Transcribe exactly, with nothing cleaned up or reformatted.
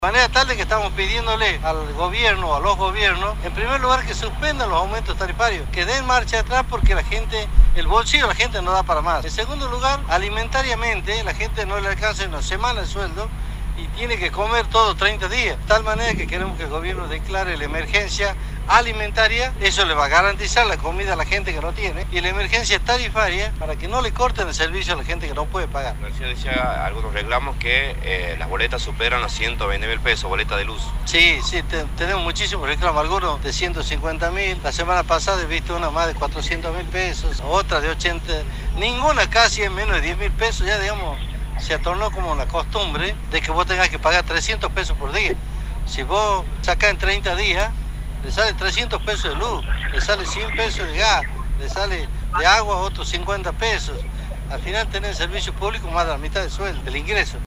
De manera tal de que estamos pidiéndole al gobierno, a los gobiernos, en primer lugar que suspendan los aumentos tarifarios, que den marcha atrás porque la gente, el bolsillo de la gente no da para más. En segundo lugar, alimentariamente la gente no le alcanza en una semana el sueldo y tiene que comer todo treinta días. De tal manera que queremos que el gobierno declare la emergencia alimentaria, eso le va a garantizar la comida a la gente que no tiene, y la emergencia tarifaria para que no le corten el servicio a la gente que no puede pagar. Recién decía algunos reclamos que eh, las boletas superan los ciento veinte mil pesos, boleta de luz. Sí, sí, te, tenemos muchísimos reclamos, algunos de ciento cincuenta mil, la semana pasada he visto una más de cuatrocientos mil pesos, otra de ochenta, ninguna casi en menos de diez mil pesos, ya digamos, se tornó como una costumbre de que vos tengas que pagar trescientos pesos por día. Si vos sacás en treinta días, le sale trescientos pesos de luz, le sale cien pesos de gas, le sale de agua otros cincuenta pesos. Al final tenés servicio público más de la mitad del sueldo, del ingreso.